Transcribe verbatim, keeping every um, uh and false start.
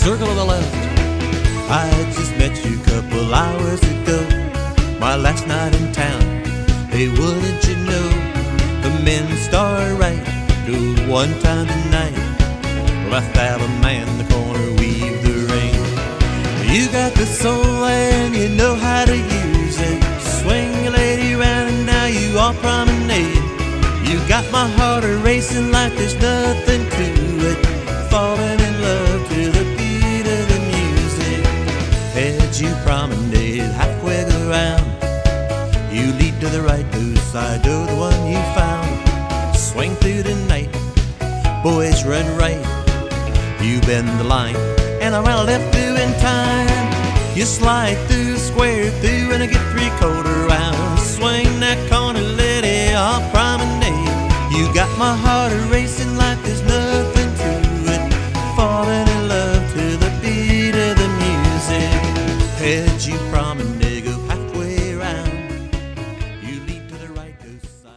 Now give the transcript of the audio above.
circle of the left. I just met you a couple hours ago, my last night in town. Hey, wouldn't you know, the men start right to one time tonight. Left out a man in the corner, weave the ring. You got the soul and you know how to use it. Swing a lady round and now you all promenade. You got my heart a-racing like there's nothing to it. Falling in love to the beat of the music. As you promenade halfway around, you lead to the right, whose side of the one you found. Swing through the night, boys run right. You bend the line, and around left through in time. You slide through, square through, and I get three-quarter round. Swing that corner, lady, off promenade. You got my heart a-racing